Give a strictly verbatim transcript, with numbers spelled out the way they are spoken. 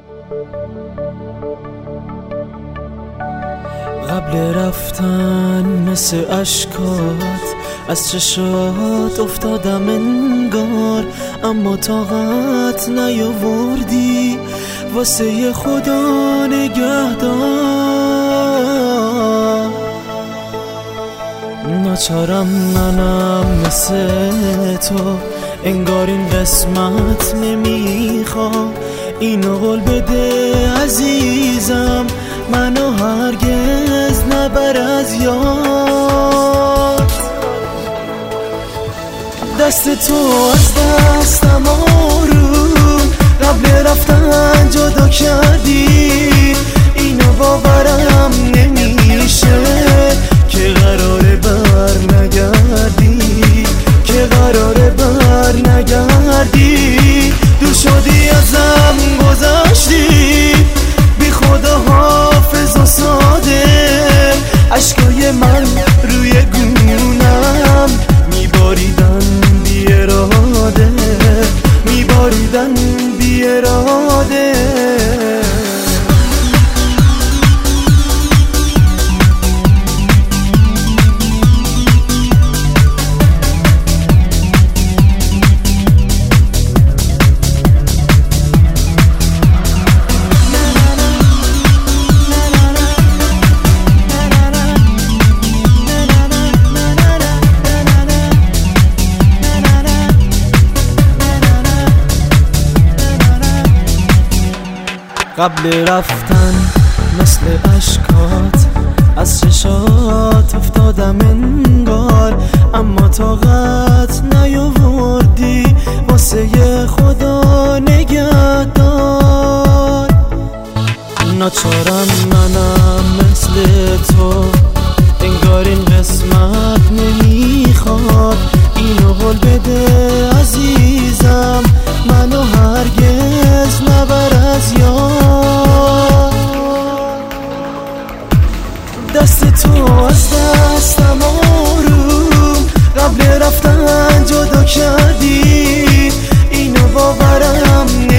قبل رفتن مثل اشکات از چشات افتادم انگار، اما طاقت نیاوردی واسه خدا نگهدار. ناچارم منم مثل تو، انگار این قسمت نمیخواد. اینو قول بده عزیزم، منو هرگز نبر از یاد. دست تو از دستم آروم قبل رفتن جدا کردی. اینو باورم نمیشه که قراره بر نگردی، که قراره بر نگردی. دور شدی ازم گذشتی، بی خدا حافظ و ساده. عشقای من روی گونم میباریدن بی اراده، میباریدن بی اراده. قبل رفتن مثل اشکات از چشات افتادم انگار، اما طاقت نیاوردی واسه خدا نگهدار. ناچارم منم مثل تو، انگار این قسمت نمیخواد. اینو قول بده عزیزم، منو هرگز نبر از یاد. دست تو از دستم آروم قبل رفتن جدا کردی. اینو باورم